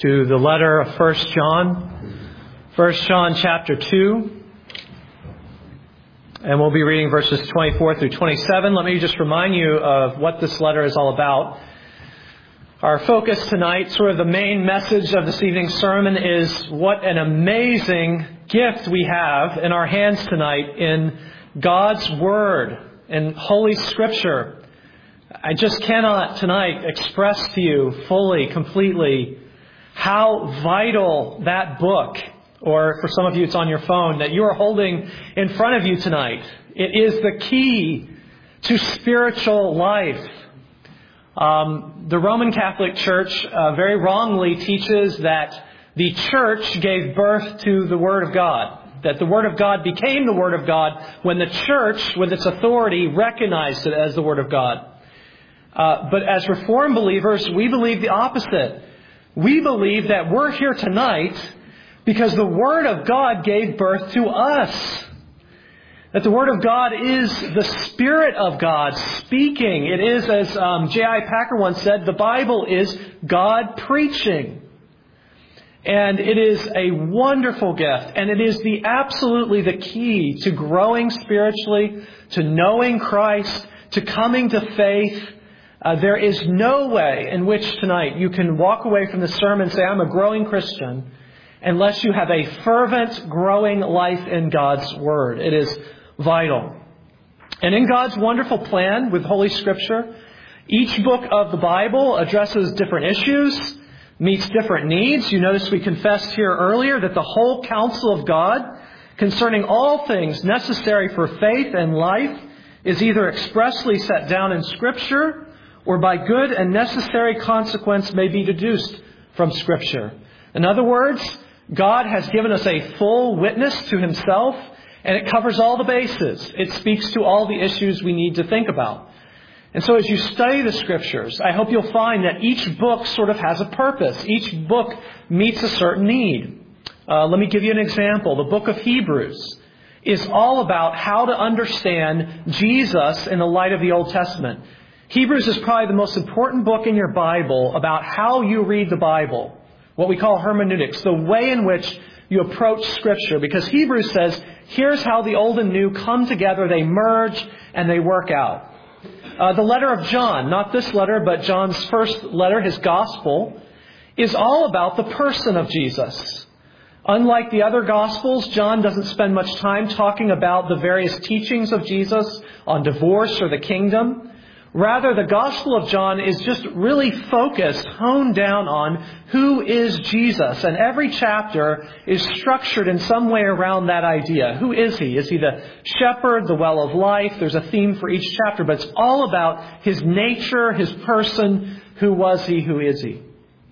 to the letter of 1 John. 1 John chapter 2. And we'll be reading verses 24 through 27. Let me just remind you of what this letter is all about. Our focus tonight, sort of the main message of this evening's sermon, is what an amazing gift we have in our hands tonight in God's Word and Holy Scripture. I just cannot tonight express to you fully, completely, how vital that book, or for some of you it's on your phone, that you are holding in front of you tonight. It is the key to spiritual life. The Roman Catholic Church very wrongly teaches that the Church gave birth to the Word of God. That the Word of God became the Word of God when the Church, with its authority, recognized it as the Word of God. But as Reformed believers, we believe the opposite. We believe that we're here tonight because the Word of God gave birth to us. That the Word of God is the Spirit of God speaking. It is, as J.I. Packer once said, the Bible is God preaching. And it is a wonderful gift. And it is absolutely the key to growing spiritually, to knowing Christ, to coming to faith. There is no way in which tonight you can walk away from the sermon and say, I'm a growing Christian, unless you have a fervent, growing life in God's Word. It is vital. And in God's wonderful plan with Holy Scripture, each book of the Bible addresses different issues, meets different needs. You notice we confessed here earlier that the whole counsel of God concerning all things necessary for faith and life is either expressly set down in Scripture or by good and necessary consequence may be deduced from Scripture. In other words, God has given us a full witness to Himself, and it covers all the bases. It speaks to all the issues we need to think about. And so as you study the Scriptures, I hope you'll find that each book sort of has a purpose. Each book meets a certain need. Let me give you an example. The book of Hebrews is all about how to understand Jesus in the light of the Old Testament. Hebrews is probably the most important book in your Bible about how you read the Bible. What we call hermeneutics, the way in which you approach Scripture. Because Hebrews says, here's how the old and new come together, they merge, and they work out. The letter of John, not this letter, but John's first letter, his gospel, is all about the person of Jesus. Unlike the other Gospels, John doesn't spend much time talking about the various teachings of Jesus on divorce or the kingdom. Rather, the Gospel of John is just really focused, honed down on who is Jesus. And every chapter is structured in some way around that idea. Who is He? Is He the shepherd, the well of life? There's a theme for each chapter, but it's all about His nature, His person. Who was He? Who is He?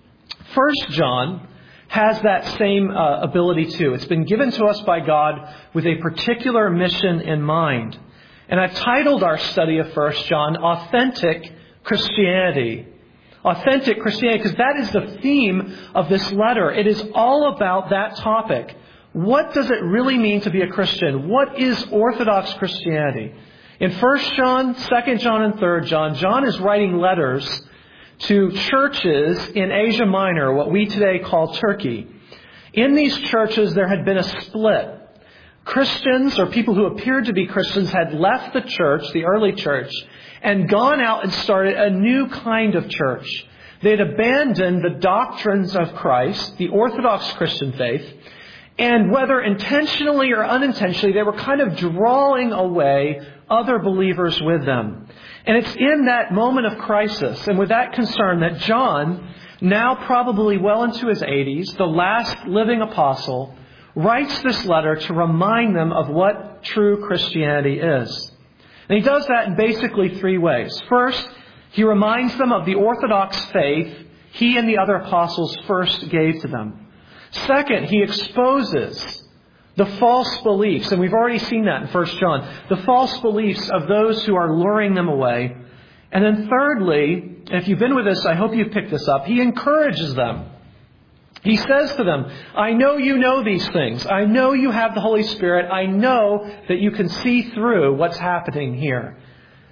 1 John has that same ability too. It's been given to us by God with a particular mission in mind. And I've titled our study of 1 John, Authentic Christianity. Authentic Christianity, because that is the theme of this letter. It is all about that topic. What does it really mean to be a Christian? What is Orthodox Christianity? In 1 John, 2 John, and 3 John, John is writing letters to churches in Asia Minor, what we today call Turkey. In these churches, there had been a split. Christians, or people who appeared to be Christians, had left the church, the early church, and gone out and started a new kind of church. They had abandoned the doctrines of Christ, the Orthodox Christian faith, and whether intentionally or unintentionally, they were kind of drawing away other believers with them. And it's in that moment of crisis and with that concern that John, now probably well into his 80s, the last living apostle, writes this letter to remind them of what true Christianity is. And he does that in basically three ways. First, he reminds them of the Orthodox faith he and the other apostles first gave to them. Second, he exposes the false beliefs, and we've already seen that in 1 John, the false beliefs of those who are luring them away. And then thirdly, if you've been with us, I hope you've picked this up, he encourages them. He says to them, I know you know these things. I know you have the Holy Spirit. I know that you can see through what's happening here.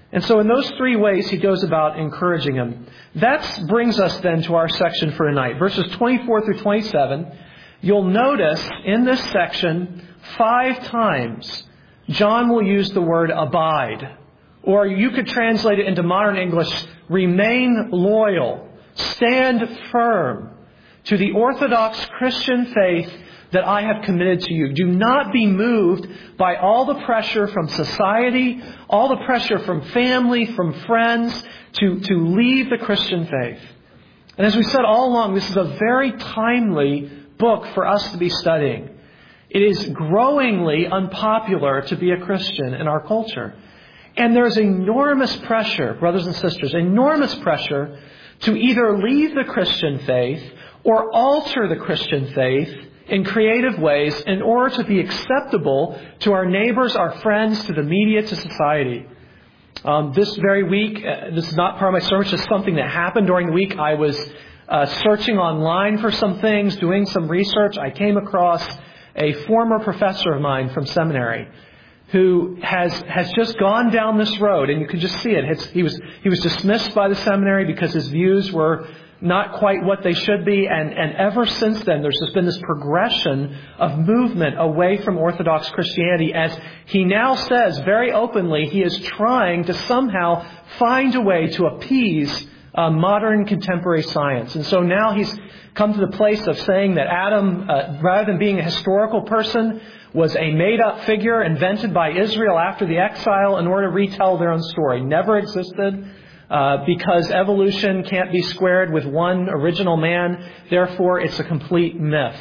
And so in those three ways, he goes about encouraging him. That brings us then to our section for tonight. Verses 24 through 27, you'll notice in this section 5 times John will use the word abide. Or you could translate it into modern English, remain loyal, stand firm to the Orthodox Christian faith that I have committed to you. Do not be moved by all the pressure from society, all the pressure from family, from friends, to leave the Christian faith. And as we said all along, this is a very timely book for us to be studying. It is growingly unpopular to be a Christian in our culture. And there's enormous pressure, brothers and sisters, enormous pressure to either leave the Christian faith or alter the Christian faith in creative ways in order to be acceptable to our neighbors, our friends, to the media, to society. This very week, this is not part of my sermon, it's just something that happened during the week. I was searching online for some things, doing some research. I came across a former professor of mine from seminary who has just gone down this road, and you can just see it. He was dismissed by the seminary because his views were not quite what they should be, and ever since then there's just been this progression of movement away from Orthodox Christianity, as he now says very openly he is trying to somehow find a way to appease modern contemporary science. And so now he's come to the place of saying that Adam, rather than being a historical person, was a made-up figure invented by Israel after the exile in order to retell their own story. Never existed. Because evolution can't be squared with one original man, therefore it's a complete myth.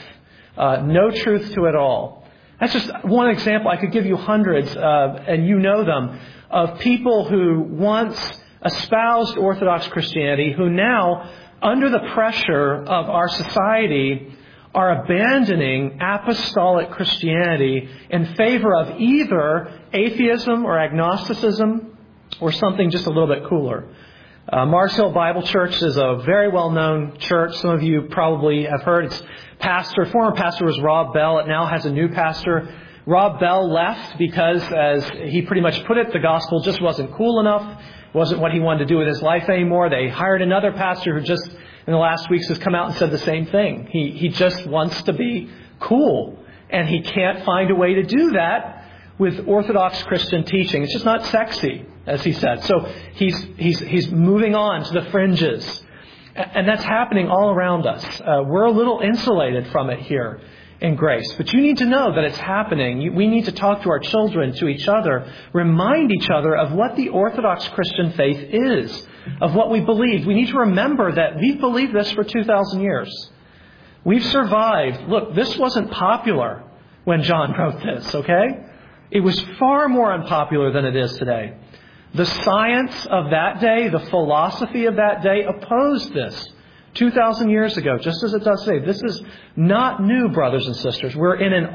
No truth to it all. That's just one example. I could give you hundreds, and you know them, of people who once espoused Orthodox Christianity, who now, under the pressure of our society, are abandoning apostolic Christianity in favor of either atheism or agnosticism, or something just a little bit cooler. Mars Hill Bible Church is a very well-known church. Some of you probably have heard. Its former pastor was Rob Bell. It now has a new pastor. Rob Bell left because, as he pretty much put it, the gospel just wasn't cool enough. Wasn't what he wanted to do with his life anymore. They hired another pastor who just, in the last weeks, has come out and said the same thing. He just wants to be cool. And he can't find a way to do that with Orthodox Christian teaching. It's just not sexy, as he said. So he's moving on to the fringes. And that's happening all around us. We're a little insulated from it here in Grace. But you need to know that it's happening. We need to talk to our children, to each other, remind each other of what the Orthodox Christian faith is, of what we believe. We need to remember that we've believed this for 2,000 years. We've survived. Look, this wasn't popular when John wrote this, okay? It was far more unpopular than it is today. The science of that day, the philosophy of that day opposed this 2,000 years ago, just as it does today. This is not new, brothers and sisters. We're in an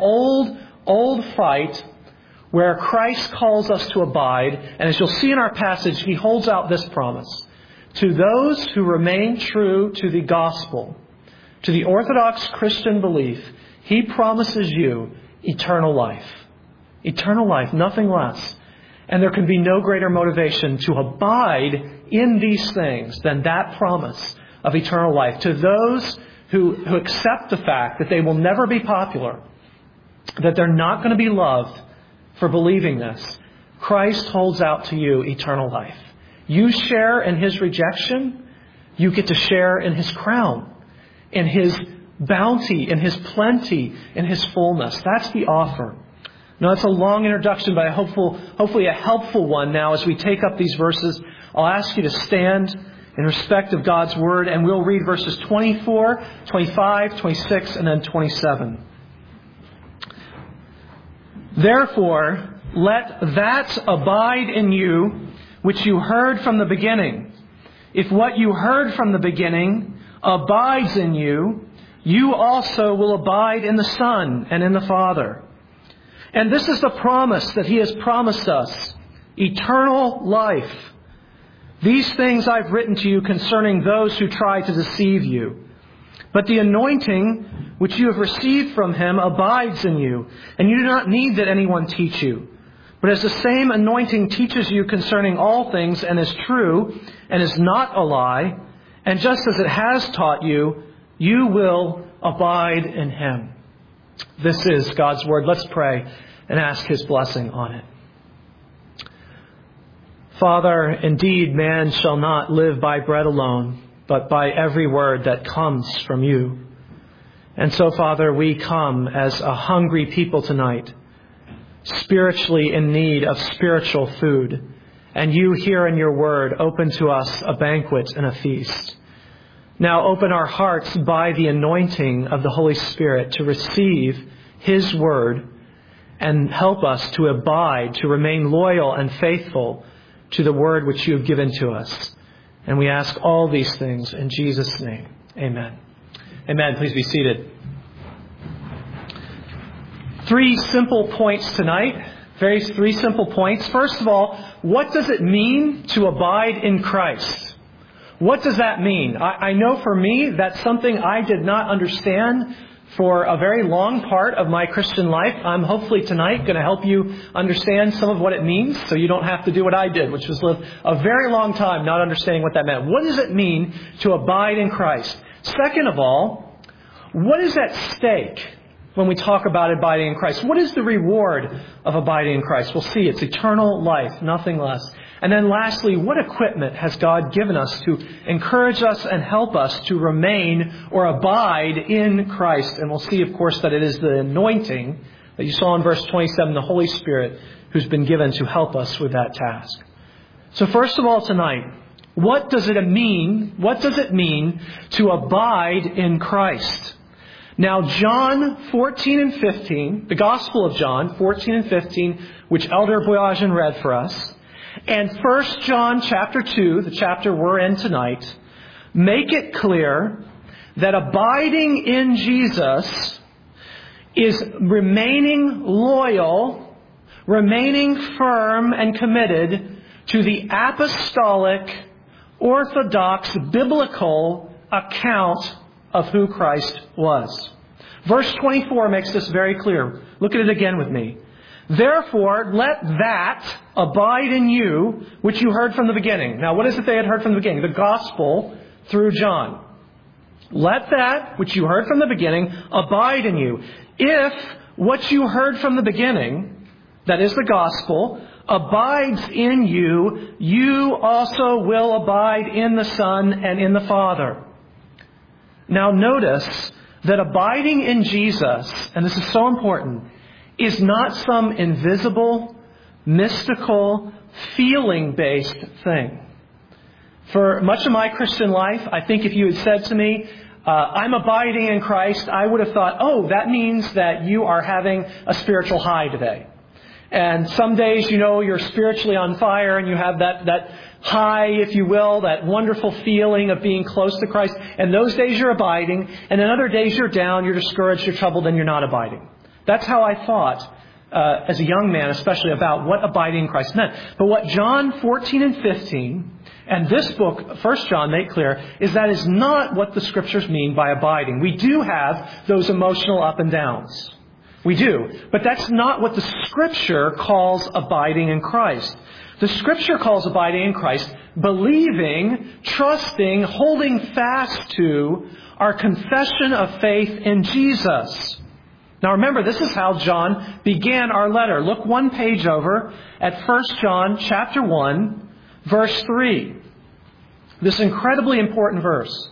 old fight where Christ calls us to abide. And as you'll see in our passage, he holds out this promise. To those who remain true to the gospel, to the Orthodox Christian belief, he promises you eternal life. Eternal life, nothing less. And there can be no greater motivation to abide in these things than that promise of eternal life. To those who accept the fact that they will never be popular, that they're not going to be loved for believing this, Christ holds out to you eternal life. You share in his rejection, you get to share in his crown, in his bounty, in his plenty, in his fullness. That's the offer. Now, that's a long introduction, but hopefully a helpful one now as we take up these verses. I'll ask you to stand in respect of God's Word, and we'll read verses 24, 25, 26, and then 27. Therefore, let that abide in you which you heard from the beginning. If what you heard from the beginning abides in you, you also will abide in the Son and in the Father. And this is the promise that he has promised us, eternal life. These things I've written to you concerning those who try to deceive you. But the anointing which you have received from him abides in you, and you do not need that anyone teach you. But as the same anointing teaches you concerning all things and is true and is not a lie, and just as it has taught you, you will abide in Him. This is God's Word. Let's pray and ask His blessing on it. Father, indeed, man shall not live by bread alone, but by every word that comes from you. And so, Father, we come as a hungry people tonight, spiritually in need of spiritual food. And you here in your word open to us a banquet and a feast. Now open our hearts by the anointing of the Holy Spirit to receive His word and help us to abide, to remain loyal and faithful to the word which you have given to us. And we ask all these things in Jesus' name. Amen. Amen. Please be seated. 3 simple points tonight. Three simple points. First of all, what does it mean to abide in Christ? What does that mean? I know for me, that's something I did not understand for a very long part of my Christian life. I'm hopefully tonight going to help you understand some of what it means so you don't have to do what I did, which was live a very long time not understanding what that meant. What does it mean to abide in Christ? Second of all, what is at stake when we talk about abiding in Christ? What is the reward of abiding in Christ? We'll see. It's eternal life, nothing less. And then lastly, what equipment has God given us to encourage us and help us to remain or abide in Christ? And we'll see, of course, that it is the anointing that you saw in verse 27, the Holy Spirit, who's been given to help us with that task. So first of all tonight, what does it mean? What does it mean to abide in Christ? Now, John 14 and 15, the Gospel of John 14 and 15, which Elder Boyajian read for us, and 1 John chapter 2, the chapter we're in tonight, make it clear that abiding in Jesus is remaining loyal, remaining firm and committed to the apostolic, orthodox, biblical account of who Christ was. Verse 24 makes this very clear. Look at it again with me. Therefore, let that abide in you, which you heard from the beginning. Now, what is it they had heard from the beginning? The gospel through John. Let that, which you heard from the beginning, abide in you. If what you heard from the beginning, that is the gospel, abides in you, you also will abide in the Son and in the Father. Now notice that abiding in Jesus, and this is so important, is not some invisible, mystical, feeling-based thing. For much of my Christian life, I think if you had said to me, I'm abiding in Christ, I would have thought, oh, that means that you are having a spiritual high today. And some days, you're spiritually on fire and you have that high, if you will, that wonderful feeling of being close to Christ. And those days you're abiding. And then other days you're down, you're discouraged, you're troubled, and you're not abiding. That's how I thought as a young man, especially about what abiding in Christ meant. But what John 14 and 15 and this book, 1 John, make clear, is that is not what the Scriptures mean by abiding. We do have those emotional up and downs. We do. But that's not what the Scripture calls abiding in Christ. The Scripture calls abiding in Christ believing, trusting, holding fast to our confession of faith in Jesus. Now remember, this is how John began our letter. Look one page over at 1 John chapter 1, verse 3. This incredibly important verse.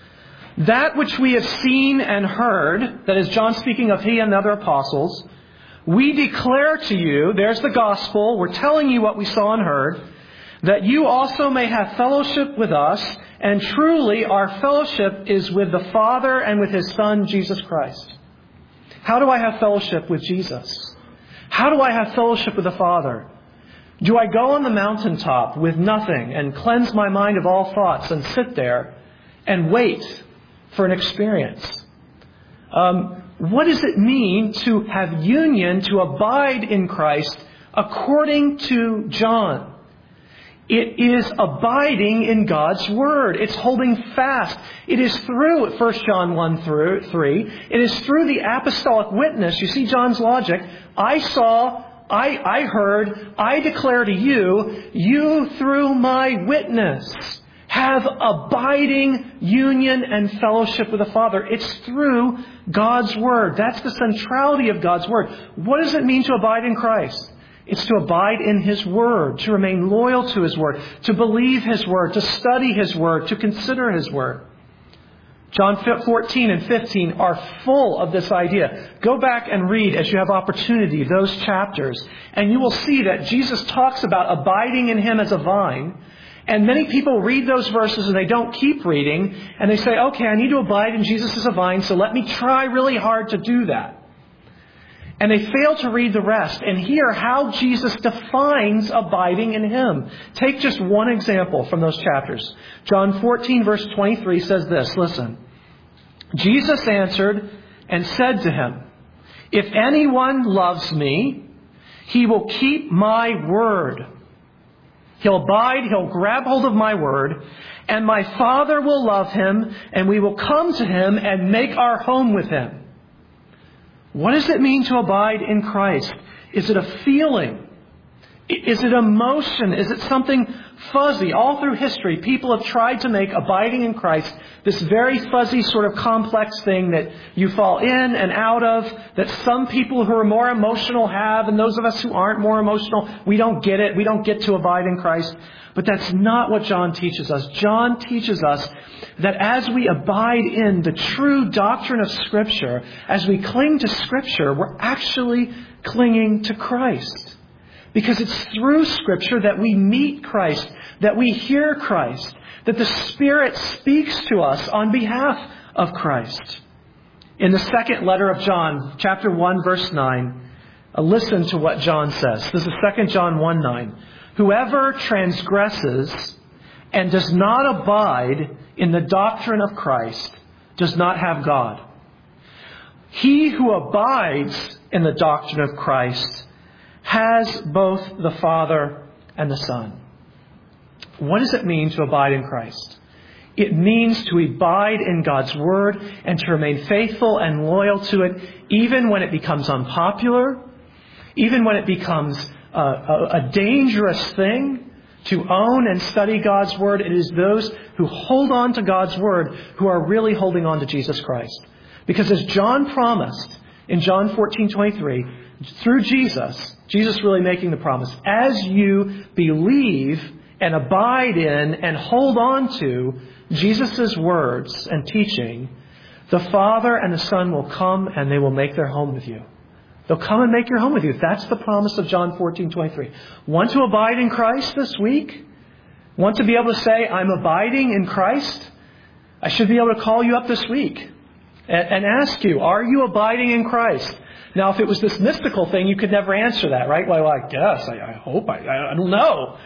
That which we have seen and heard, that is John speaking of he and the other apostles, we declare to you, there's the gospel, we're telling you what we saw and heard, that you also may have fellowship with us, and truly our fellowship is with the Father and with His Son, Jesus Christ. How do I have fellowship with Jesus? How do I have fellowship with the Father? Do I go on the mountaintop with nothing and cleanse my mind of all thoughts and sit there and wait for an experience? What does it mean to have union, to abide in Christ according to John? It is abiding in God's Word. It's holding fast. It is through 1 John 1 through 3. It is through the apostolic witness. You see John's logic. I saw I heard, I declare to you, you through my witness have abiding union and fellowship with the Father. It's through God's Word. That's the centrality of God's Word. What does it mean to abide in Christ? It's to abide in His Word, to remain loyal to His Word, to believe His Word, to study His Word, to consider His Word. John 14 and 15 are full of this idea. Go back and read as you have opportunity those chapters, and you will see that Jesus talks about abiding in Him as a vine. And many people read those verses and they don't keep reading, and they say, okay, I need to abide in Jesus as a vine, so let me try really hard to do that. And they fail to read the rest and hear how Jesus defines abiding in Him. Take just one example from those chapters. John 14 verse 23 says this, listen. Jesus answered and said to him, if anyone loves me, he will keep my word. He'll abide, he'll grab hold of my word, and my Father will love him, and we will come to him and make our home with him. What does it mean to abide in Christ? Is it a feeling? Is it emotion? Is it something fuzzy? All through history, people have tried to make abiding in Christ this very fuzzy sort of complex thing that you fall in and out of, that some people who are more emotional have, and those of us who aren't more emotional, we don't get it. We don't get to abide in Christ. But that's not what John teaches us. John teaches us that as we abide in the true doctrine of Scripture, as we cling to Scripture, we're actually clinging to Christ. Because it's through Scripture that we meet Christ, that we hear Christ, that the Spirit speaks to us on behalf of Christ. In the second letter of John, chapter 1, verse 9, listen to what John says. This is 2 John 1:9. Whoever transgresses and does not abide in the doctrine of Christ does not have God. He who abides in the doctrine of Christ has both the Father and the Son. What does it mean to abide in Christ? It means to abide in God's Word and to remain faithful and loyal to it, even when it becomes unpopular, even when it becomes a dangerous thing to own and study God's Word. It is those who hold on to God's Word who are really holding on to Jesus Christ. Because as John promised in John 14:23, through Jesus really making the promise, as you believe and abide in and hold on to Jesus' words and teaching, the Father and the Son will come and they will make their home with you. They'll come and make your home with you. That's the promise of John 14:23. Want to abide in Christ this week? Want to be able to say, I'm abiding in Christ? I should be able to call you up this week and ask you, are you abiding in Christ? Now, if it was this mystical thing, you could never answer that, right? Well, I guess, I hope, I don't know.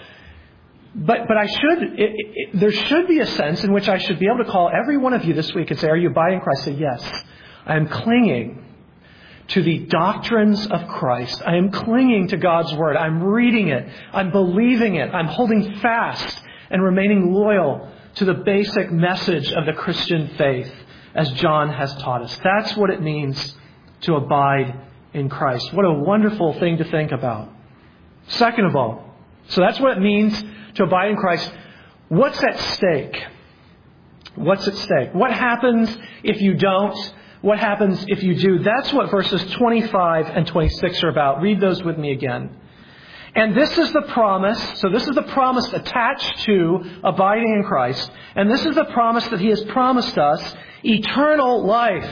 But I should, there should be a sense in which I should be able to call every one of you this week and say, are you abiding in Christ? Say, yes, I am clinging to the doctrines of Christ. I am clinging to God's Word. I'm reading it. I'm believing it. I'm holding fast and remaining loyal to the basic message of the Christian faith as John has taught us. That's what it means to abide in Christ. What a wonderful thing to think about. Second of all, so that's what it means to abide in Christ. What's at stake? What's at stake? What happens if you don't? What happens if you do? That's what verses 25 and 26 are about. Read those with me again. And this is the promise. So this is the promise attached to abiding in Christ. And this is the promise that He has promised us, eternal life.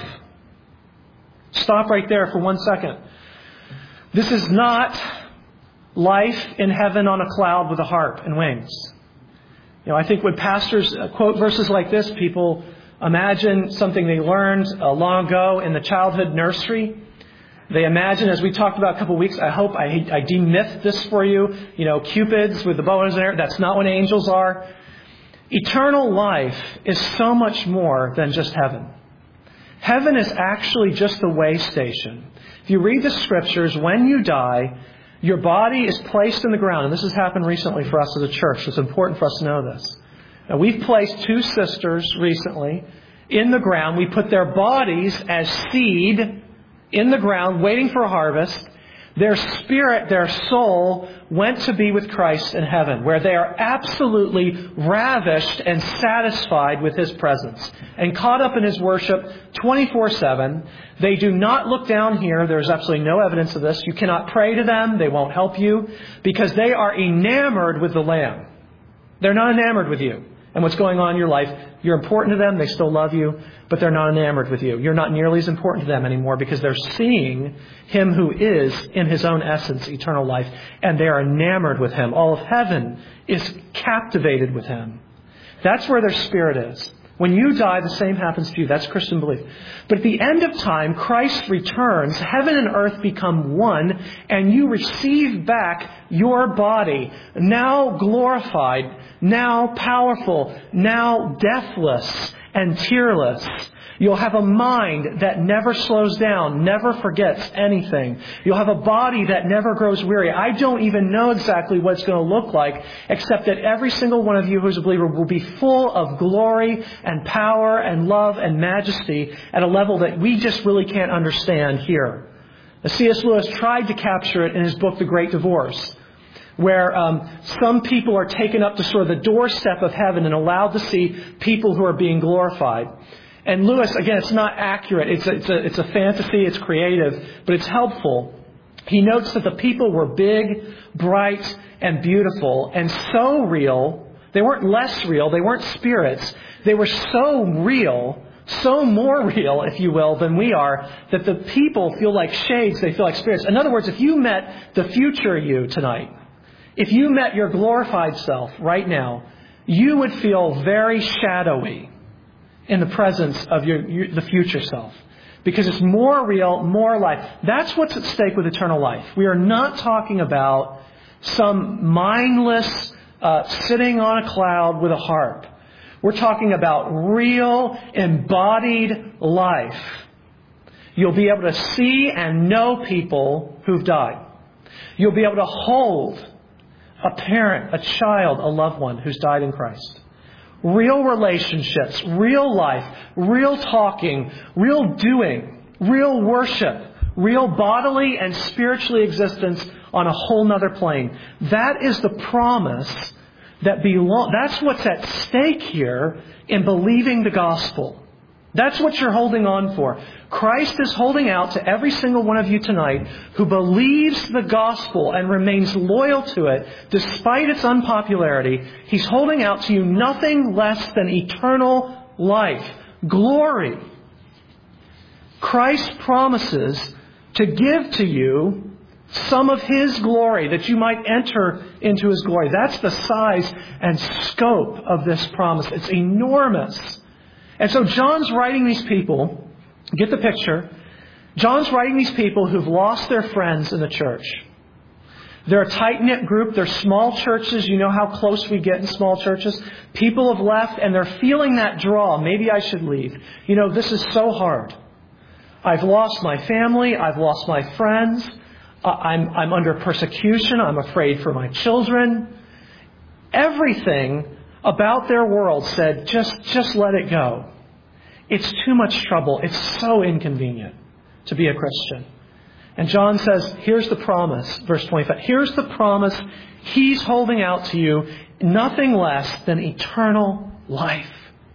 Stop right there for 1 second. This is not life in heaven on a cloud with a harp and wings. You know, I think when pastors quote verses like this, people imagine something they learned long ago in the childhood nursery. They imagine, as we talked about a couple of weeks, I hope I demyth this for you. You know, cupids with the bow and arrow. That's not what angels are. Eternal life is so much more than just heaven. Heaven is actually just the way station. If you read the Scriptures, when you die, your body is placed in the ground. And this has happened recently for us as a church. It's important for us to know this. Now, we've placed 2 sisters recently in the ground. We put their bodies as seed in the ground, waiting for a harvest. Their spirit, their soul, went to be with Christ in heaven, where they are absolutely ravished and satisfied with His presence and caught up in His worship 24/7. They do not look down here. There's absolutely no evidence of this. You cannot pray to them. They won't help you because they are enamored with the Lamb. They're not enamored with you and what's going on in your life. You're important to them. They still love you, but they're not enamored with you. You're not nearly as important to them anymore because they're seeing Him who is, in His own essence, eternal life, and they are enamored with Him. All of heaven is captivated with Him. That's where their spirit is. When you die, the same happens to you. That's Christian belief. But at the end of time, Christ returns, heaven and earth become one, and you receive back your body, now glorified, now powerful, now deathless and tearless. You'll have a mind that never slows down, never forgets anything. You'll have a body that never grows weary. I don't even know exactly what it's going to look like, except that every single one of you who's a believer will be full of glory and power and love and majesty at a level that we just really can't understand here. C.S. Lewis tried to capture it in his book, The Great Divorce, where some people are taken up to sort of the doorstep of heaven and allowed to see people who are being glorified. And Lewis, again, it's not accurate. It's a fantasy. It's creative, but it's helpful. He notes that the people were big, bright, and beautiful, and so real. They weren't less real. They weren't spirits. They were so real, so more real, if you will, than we are, that the people feel like shades. They feel like spirits. In other words, if you met the future you tonight, if you met your glorified self right now, you would feel very shadowy in the presence of the future self. Because it's more real, more life. That's what's at stake with eternal life. We are not talking about some mindless sitting on a cloud with a harp. We're talking about real, embodied life. You'll be able to see and know people who've died. You'll be able to hold a parent, a child, a loved one who's died in Christ. Real relationships, real life, real talking, real doing, real worship, real bodily and spiritually existence on a whole nother plane. That is the promise that's what's at stake here in believing the gospel. That's what you're holding on for. Christ is holding out to every single one of you tonight who believes the gospel and remains loyal to it despite its unpopularity. He's holding out to you nothing less than eternal life, glory. Christ promises to give to you some of His glory that you might enter into His glory. That's the size and scope of this promise. It's enormous. And so John's writing these people, get the picture, John's writing these people who've lost their friends in the church. They're a tight-knit group. They're small churches. You know how close we get in small churches. People have left and they're feeling that draw. Maybe I should leave. You know, this is so hard. I've lost my family. I've lost my friends. I'm under persecution. I'm afraid for my children. Everything about their world said, just let it go. It's too much trouble. It's so inconvenient to be a Christian. And John says, here's the promise, verse 25. Here's the promise He's holding out to you, nothing less than eternal life.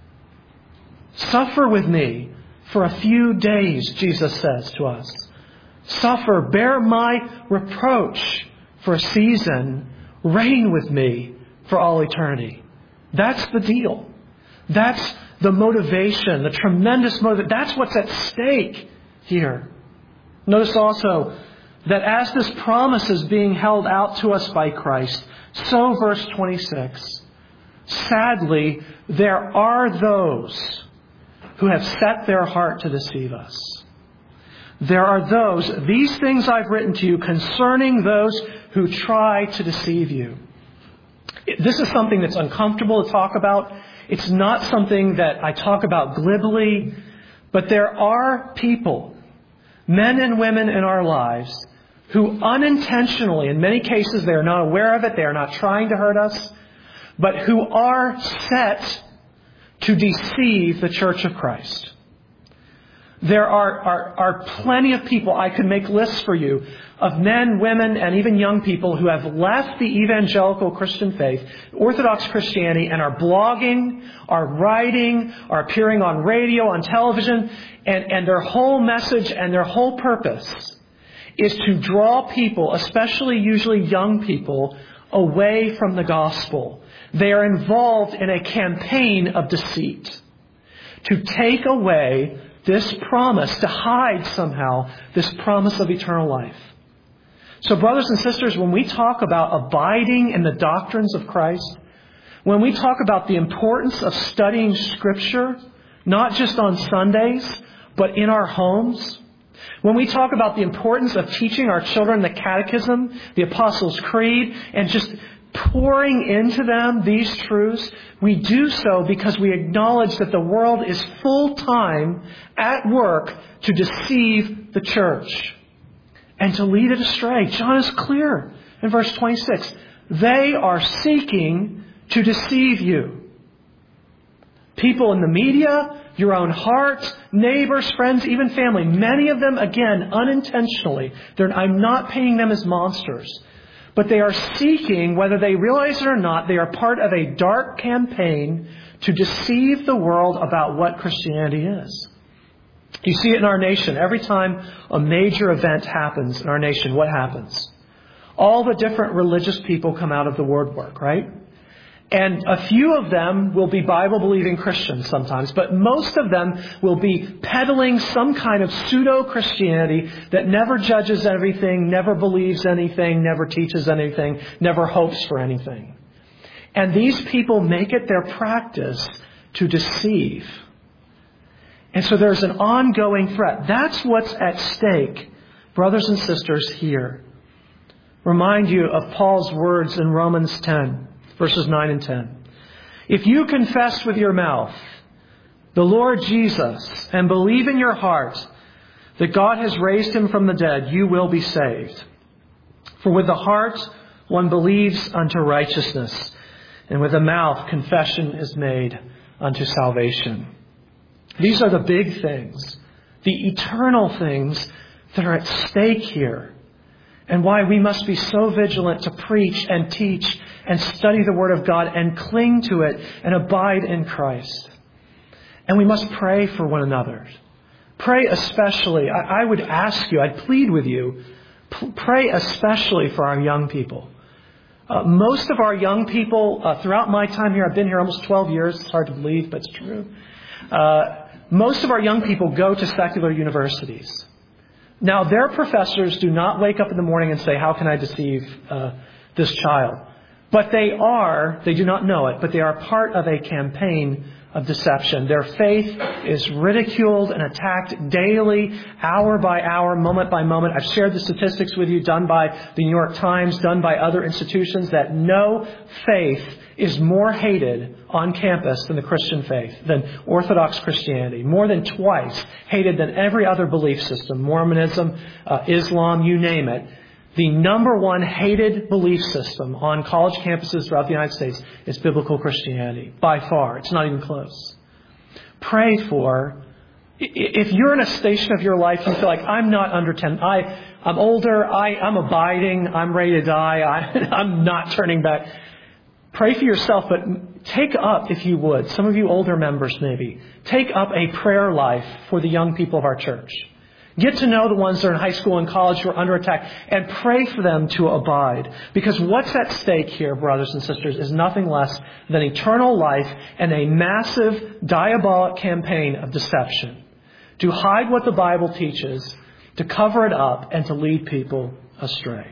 Suffer with me for a few days, Jesus says to us. Suffer, bear my reproach for a season. Reign with me for all eternity. That's the deal. That's the motivation, the tremendous motivation. That's what's at stake here. Notice also that as this promise is being held out to us by Christ, so verse 26, sadly, there are those who have set their heart to deceive us. There are those, these things I've written to you concerning those who try to deceive you. This is something that's uncomfortable to talk about. It's not something that I talk about glibly, but there are people, men and women in our lives, who unintentionally, in many cases they are not aware of it, they are not trying to hurt us, but who are set to deceive the Church of Christ. There are plenty of people, I could make lists for you, of men, women, and even young people who have left the evangelical Christian faith, Orthodox Christianity, and are blogging, are writing, are appearing on radio, on television, and their whole message and their whole purpose is to draw people, especially usually young people, away from the gospel. They are involved in a campaign of deceit to take away this promise, to hide somehow this promise of eternal life. So brothers and sisters, when we talk about abiding in the doctrines of Christ, when we talk about the importance of studying Scripture, not just on Sundays, but in our homes, when we talk about the importance of teaching our children the Catechism, the Apostles' Creed, and just pouring into them these truths, we do so because we acknowledge that the world is full-time at work to deceive the church and to lead it astray. John is clear in verse 26. They are seeking to deceive you. People in the media, your own heart, neighbors, friends, even family, many of them, again, unintentionally. I'm not painting them as monsters. But they are seeking, whether they realize it or not, they are part of a dark campaign to deceive the world about what Christianity is. You see it in our nation. Every time a major event happens in our nation, what happens? All the different religious people come out of the woodwork, right? And a few of them will be Bible-believing Christians sometimes, but most of them will be peddling some kind of pseudo-Christianity that never judges everything, never believes anything, never teaches anything, never hopes for anything. And these people make it their practice to deceive. And so there's an ongoing threat. That's what's at stake, brothers and sisters, here. Remind you of Paul's words in Romans 10. Verses 9 and 10. If you confess with your mouth the Lord Jesus and believe in your heart that God has raised him from the dead, you will be saved. For with the heart one believes unto righteousness, and with the mouth confession is made unto salvation. These are the big things, the eternal things that are at stake here, and why we must be so vigilant to preach and teach and study the Word of God and cling to it and abide in Christ. And we must pray for one another. Pray especially, I would ask you, I'd plead with you, pray especially for our young people. Most of our young people, throughout my time here, I've been here almost 12 years, it's hard to believe, but it's true. Most of our young people go to secular universities. Now, their professors do not wake up in the morning and say, how can I deceive this child? But they do not know it, but they are part of a campaign of deception. Their faith is ridiculed and attacked daily, hour by hour, moment by moment. I've shared the statistics with you done by the New York Times, done by other institutions, that no faith is more hated on campus than the Christian faith, than Orthodox Christianity. More than twice hated than every other belief system, Mormonism, Islam, you name it. The number one hated belief system on college campuses throughout the United States is biblical Christianity. By far. It's not even close. Pray for, if you're in a station of your life, you feel like, I'm not under 10. I'm older. I'm abiding. I'm ready to die. I'm not turning back. Pray for yourself, but take up, if you would, some of you older members maybe, take up a prayer life for the young people of our church. Get to know the ones that are in high school and college who are under attack and pray for them to abide. Because what's at stake here, brothers and sisters, is nothing less than eternal life and a massive diabolic campaign of deception. To hide what the Bible teaches, to cover it up, and to lead people astray.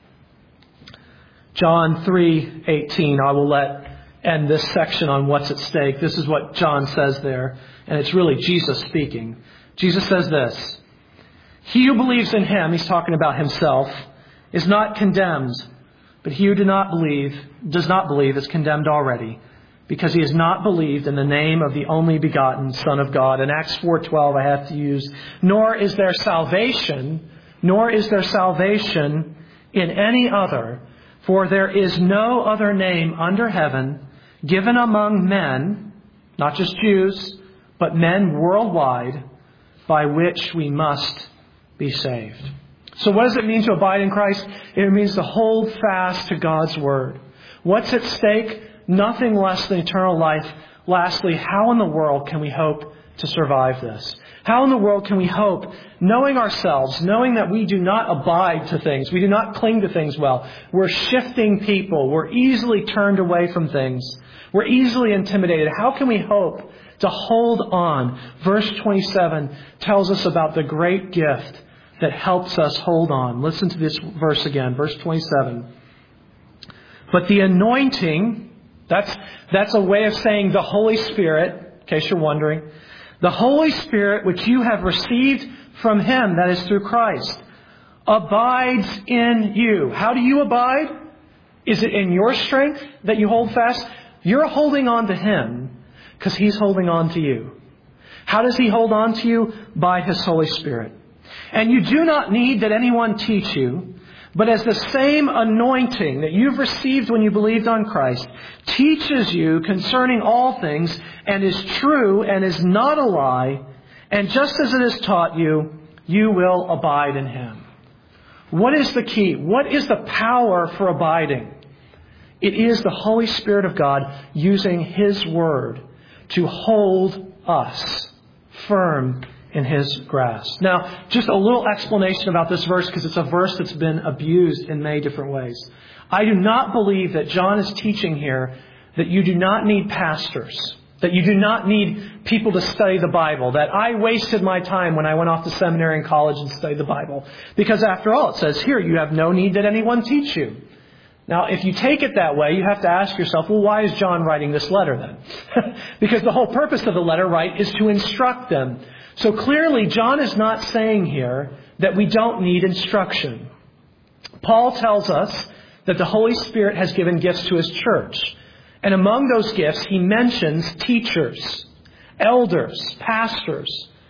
John 3:18, I will end this section on what's at stake. This is what John says there, and it's really Jesus speaking. Jesus says this, he who believes in him, he's talking about himself, is not condemned, but he who does not believe is condemned already, because he has not believed in the name of the only begotten Son of God. In Acts 4:12 I have to use, nor is there salvation in any other, for there is no other name under heaven given among men, not just Jews, but men worldwide, by which we must be saved. So what does it mean to abide in Christ? It means to hold fast to God's Word. What's at stake? Nothing less than eternal life. Lastly, how in the world can we hope to survive this? How in the world can we hope, knowing ourselves, knowing that we do not abide to things, we do not cling to things well, we're shifting people, we're easily turned away from things, we're easily intimidated. How can we hope to hold on? Verse 27 tells us about the great gift that helps us hold on. Listen to this verse again, verse 27. But the anointing, that's a way of saying the Holy Spirit, in case you're wondering. The Holy Spirit, which you have received from Him, that is through Christ, abides in you. How do you abide? Is it in your strength that you hold fast? You're holding on to Him because He's holding on to you. How does He hold on to you? By His Holy Spirit. And you do not need that anyone teach you, but as the same anointing that you've received when you believed on Christ teaches you concerning all things and is true and is not a lie, and just as it is taught you, you will abide in Him. What is the key? What is the power for abiding? It is the Holy Spirit of God using His Word to hold us firm in His grasp. Now, just a little explanation about this verse, because it's a verse that's been abused in many different ways. I do not believe that John is teaching here that you do not need pastors, that you do not need people to study the Bible, that I wasted my time when I went off to seminary and college and studied the Bible. Because after all, it says here, you have no need that anyone teach you. Now, if you take it that way, you have to ask yourself, well, why is John writing this letter then? Because the whole purpose of the letter, right, is to instruct them. So clearly, John is not saying here that we don't need instruction. Paul tells us that the Holy Spirit has given gifts to His church. And among those gifts, he mentions teachers, elders, pastors.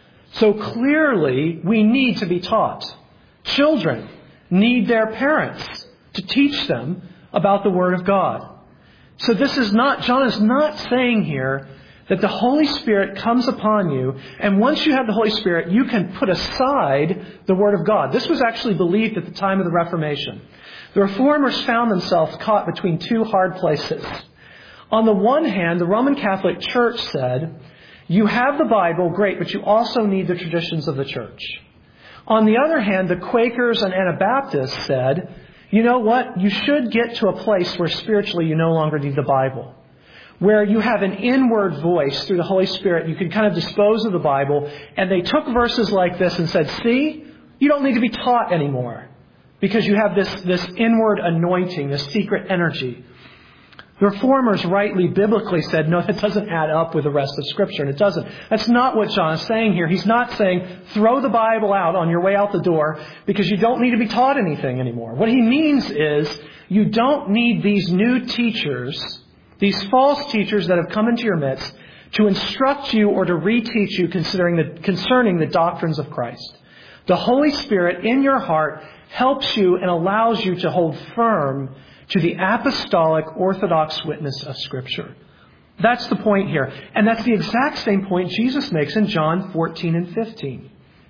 So clearly, we need to be taught. Children need their parents to teach them about the Word of God. So John is not saying here that the Holy Spirit comes upon you, and once you have the Holy Spirit, you can put aside the Word of God. This was actually believed at the time of the Reformation. The Reformers found themselves caught between two hard places. On the one hand, the Roman Catholic Church said, you have the Bible, great, but you also need the traditions of the church. On the other hand, the Quakers and Anabaptists said, you know what? You should get to a place where spiritually you no longer need the Bible, where you have an inward voice through the Holy Spirit. You can kind of dispose of the Bible. And they took verses like this and said, see, you don't need to be taught anymore because you have this inward anointing, this secret energy. The Reformers rightly, biblically said, no, that doesn't add up with the rest of Scripture. And it doesn't. That's not what John is saying here. He's not saying, throw the Bible out on your way out the door because you don't need to be taught anything anymore. What he means is, you don't need these new teachers, these false teachers that have come into your midst, to instruct you or to reteach you concerning the doctrines of Christ. The Holy Spirit in your heart helps you and allows you to hold firm to the apostolic orthodox witness of Scripture. That's the point here. And that's the exact same point Jesus makes in John 14 and 15.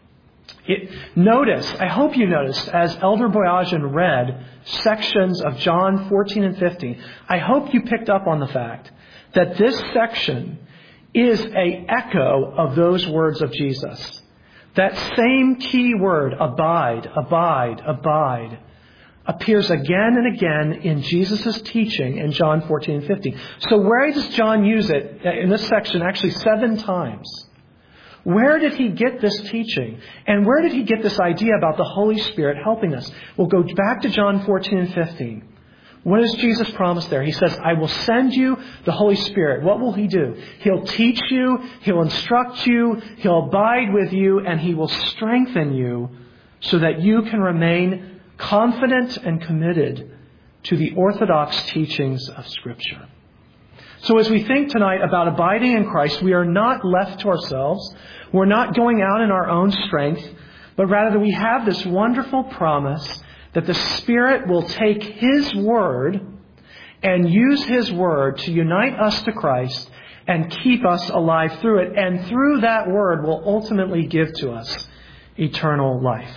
I hope you noticed, as Elder Boyajian read sections of John 14 and 15, I hope you picked up on the fact that this section is an echo of those words of Jesus. That same key word, abide, abide, abide, appears again and again in Jesus' teaching in John 14 and 15. So where does John use it in this section? Actually 7 times. Where did he get this teaching? And where did he get this idea about the Holy Spirit helping us? We'll go back to John 14 and 15. What does Jesus promise there? He says, I will send you the Holy Spirit. What will He do? He'll teach you, He'll instruct you, He'll abide with you, and He will strengthen you so that you can remain confident and committed to the orthodox teachings of Scripture. So as we think tonight about abiding in Christ, we are not left to ourselves. We're not going out in our own strength, but rather we have this wonderful promise that the Spirit will take His Word and use His Word to unite us to Christ and keep us alive through it. And through that Word will ultimately give to us eternal life.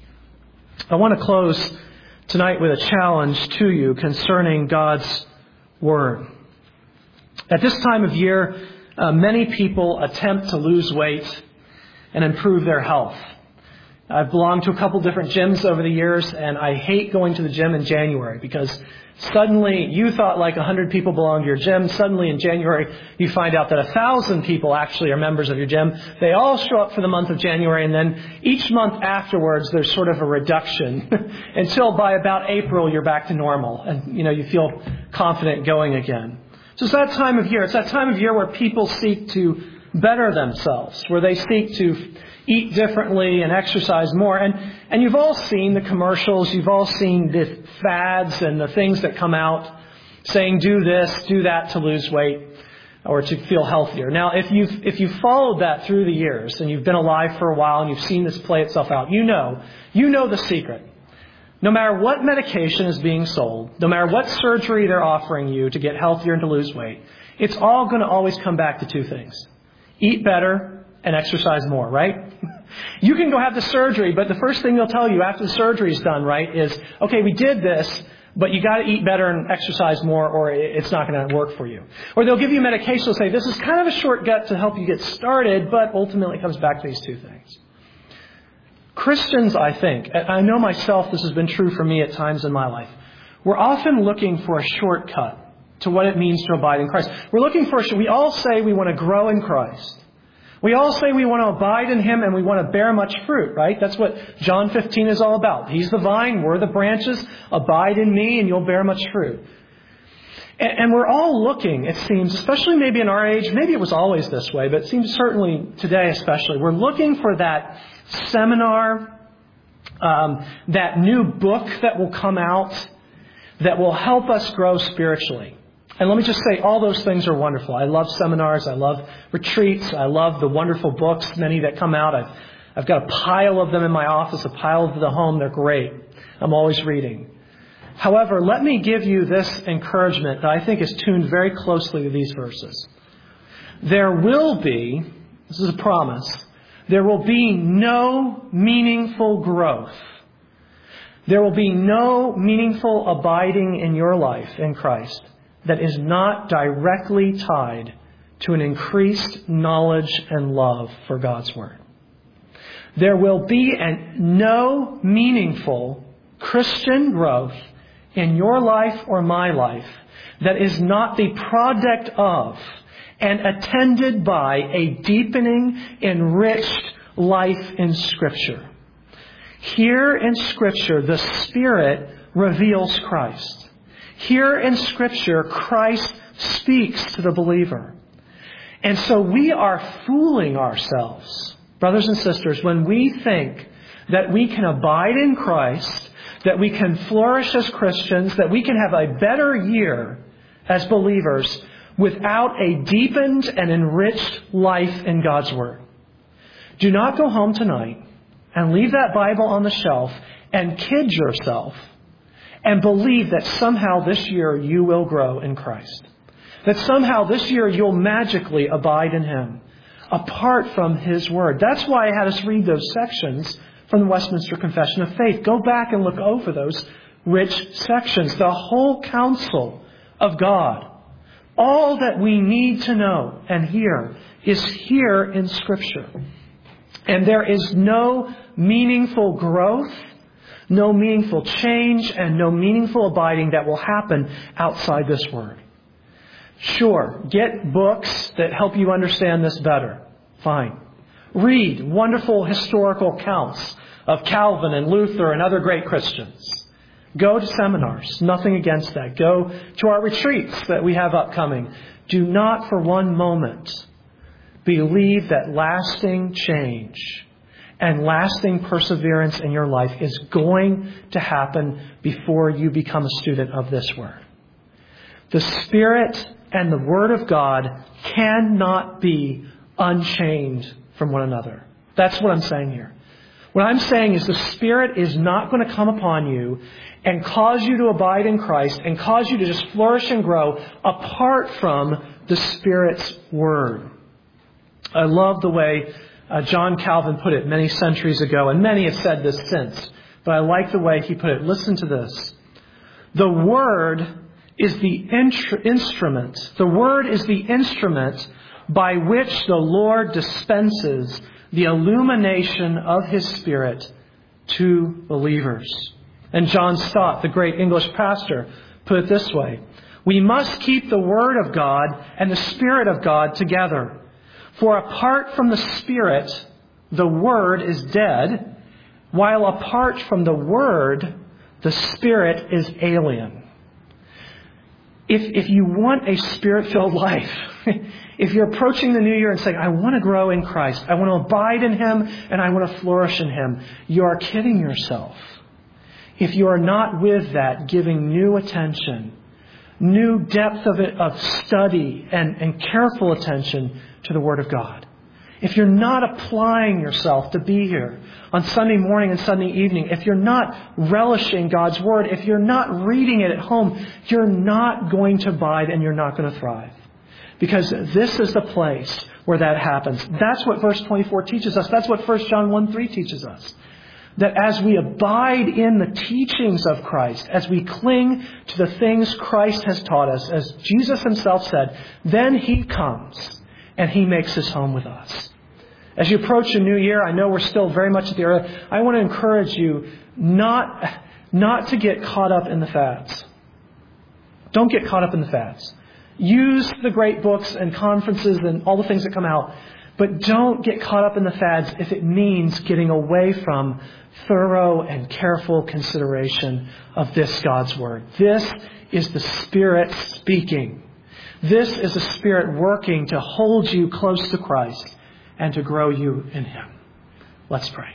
I want to close tonight with a challenge to you concerning God's Word. At this time of year, many people attempt to lose weight and improve their health. I've belonged to a couple different gyms over the years, and I hate going to the gym in January because suddenly you thought like 100 people belong to your gym. Suddenly in January you find out that 1,000 people actually are members of your gym. They all show up for the month of January, and then each month afterwards there's sort of a reduction until by about April you're back to normal and you feel confident going again. So it's that time of year. It's that time of year where people seek to better themselves, where they seek to eat differently and exercise more. And you've all seen the commercials. You've all seen the fads and the things that come out saying do this, do that to lose weight or to feel healthier. Now, if you've followed that through the years and you've been alive for a while and you've seen this play itself out, you know the secret. No matter what medication is being sold, no matter what surgery they're offering you to get healthier and to lose weight, it's all going to always come back to two things. Eat better and exercise more, right? You can go have the surgery, but the first thing they'll tell you after the surgery is done, right, is, okay, we did this, but you got to eat better and exercise more or it's not going to work for you. Or they'll give you medication. They'll say, this is kind of a shortcut to help you get started, but ultimately it comes back to these two things. Christians, I think, I know myself, this has been true for me at times in my life, we're often looking for a shortcut to what it means to abide in Christ. We all say we want to grow in Christ. We all say we want to abide in Him and we want to bear much fruit, right? That's what John 15 is all about. He's the vine, we're the branches. Abide in me and you'll bear much fruit. And we're all looking, it seems, especially maybe in our age, maybe it was always this way, but it seems certainly today especially, we're looking for that seminar, that new book that will come out that will help us grow spiritually. And let me just say, all those things are wonderful. I love seminars. I love retreats. I love the wonderful books, many that come out. I've got a pile of them in my office, a pile of them at home. They're great. I'm always reading. However, let me give you this encouragement that I think is tuned very closely to these verses. There will be, this is a promise, there will be no meaningful growth. There will be no meaningful abiding in your life in Christ that is not directly tied to an increased knowledge and love for God's Word. There will be no meaningful Christian growth in your life or my life that is not the product of and attended by a deepening, enriched life in Scripture. Here in Scripture, the Spirit reveals Christ. Here in Scripture, Christ speaks to the believer. And so we are fooling ourselves, brothers and sisters, when we think that we can abide in Christ, that we can flourish as Christians, that we can have a better year as believers without a deepened and enriched life in God's Word. Do not go home tonight and leave that Bible on the shelf and kid yourself and believe that somehow this year you will grow in Christ. That somehow this year you'll magically abide in Him apart from His Word. That's why I had us read those sections from the Westminster Confession of Faith. Go back and look over those rich sections. The whole counsel of God. All that we need to know and hear is here in Scripture. And there is no meaningful growth, no meaningful change, and no meaningful abiding that will happen outside this Word. Sure, get books that help you understand this better. Fine. Read wonderful historical accounts of Calvin and Luther and other great Christians. Go to seminars. Nothing against that. Go to our retreats that we have upcoming. Do not for one moment believe that lasting change and lasting perseverance in your life is going to happen before you become a student of this Word. The Spirit and the Word of God cannot be unchained from one another. That's what I'm saying here. What I'm saying is the Spirit is not going to come upon you and cause you to abide in Christ and cause you to just flourish and grow apart from the Spirit's Word. I love the way John Calvin put it many centuries ago, and many have said this since, but I like the way he put it. Listen to this. The Word is the instrument. The Word is the instrument by which the Lord dispenses the illumination of His Spirit to believers. And John Stott, the great English pastor, put it this way. We must keep the Word of God and the Spirit of God together. For apart from the Spirit, the Word is dead, while apart from the Word, the Spirit is alien. If you want a Spirit-filled life, if you're approaching the new year and saying, I want to grow in Christ, I want to abide in Him, and I want to flourish in Him, you are kidding yourself. If you are not with that, giving new attention, new depth of study and careful attention to the Word of God. If you're not applying yourself to be here on Sunday morning and Sunday evening, if you're not relishing God's Word, if you're not reading it at home, you're not going to abide and you're not going to thrive. Because this is the place where that happens. That's what verse 24 teaches us. That's what 1 John 1:3 teaches us. That as we abide in the teachings of Christ, as we cling to the things Christ has taught us, as Jesus Himself said, then He comes and He makes His home with us. As you approach a new year, I know we're still very much at the early. I want to encourage you not to get caught up in the fads. Don't get caught up in the fads. Use the great books and conferences and all the things that come out, but don't get caught up in the fads if it means getting away from thorough and careful consideration of this God's Word. This is the Spirit speaking. This is the Spirit working to hold you close to Christ and to grow you in Him. Let's pray.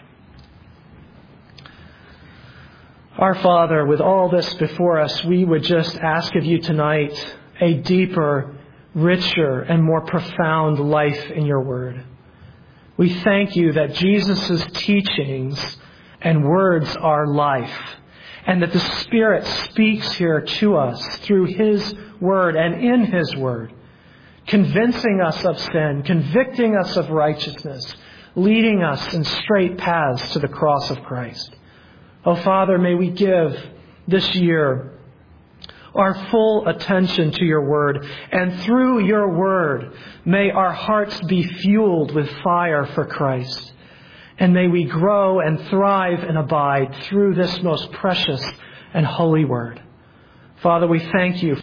Our Father, with all this before us, we would just ask of you tonight a deeper, richer, and more profound life in your Word. We thank you that Jesus' teachings and words are life, and that the Spirit speaks here to us through His Word and in His Word, convincing us of sin, convicting us of righteousness, leading us in straight paths to the cross of Christ. Oh, Father, may we give this year our full attention to your Word, and through your Word, may our hearts be fueled with fire for Christ. And may we grow and thrive and abide through this most precious and holy Word. Father, we thank you